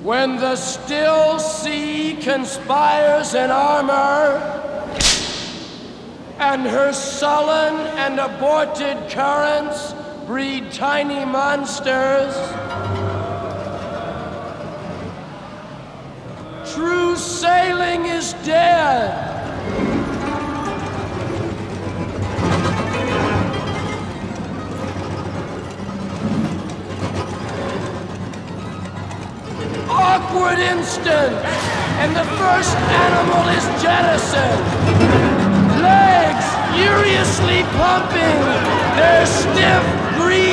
When the still sea conspires in armor, and her sullen and aborted currents breed tiny monsters, true sailing is dead. Awkward instant, and the first animal is jettisoned. Legs furiously pumping, their stiff, greasy